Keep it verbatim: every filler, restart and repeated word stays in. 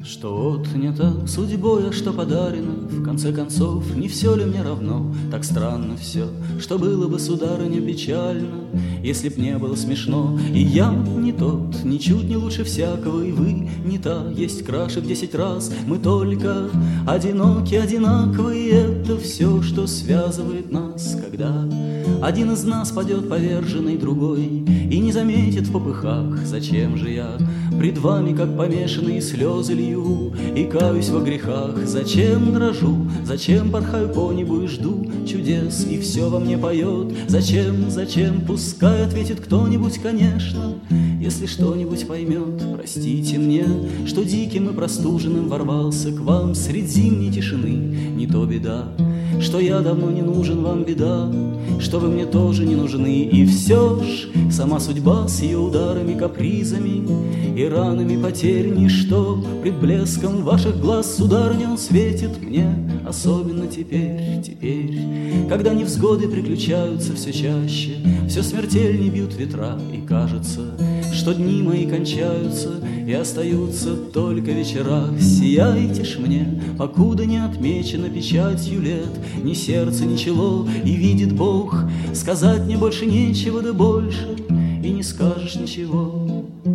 Что вот не так судьбой, а что подарено, в конце концов, не все ли мне равно? Так странно все, что было бы, сударыня, печально, если б не было смешно. И я не тот, ничуть не лучше всякого, и вы не та, есть краше в десять раз. Мы только одиноки, одинаковы, и это все, что связывает нас. Когда один из нас падет поверженный другой и не заметит в попыхах, зачем же я пред вами, как помешанный, слезы лью и каюсь во грехах? Зачем дрожу, зачем порхаю по небу и жду чудес, и все во мне поет? Зачем, зачем, пускай ответит кто-нибудь, конечно, если что-нибудь поймет. Простите мне, что диким и простуженным ворвался к вам средь зимней тишины. Не то беда, что я давно не нужен вам, беда, что вы мне тоже не нужны. И все ж сама судьба с ее ударами, капризами и ранами потерь, ничто пред блеском ваших глаз, сударыня, он светит мне, особенно теперь, теперь, когда невзгоды приключаются все чаще, все смертельней бьют ветра, и кажется, что дни мои кончаются, и остаются только вечера. Сияйте ж мне, покуда не отмечено печатью лет ни сердце, ни чело, и видит Бог, сказать мне больше нечего, да больше и не скажешь ничего.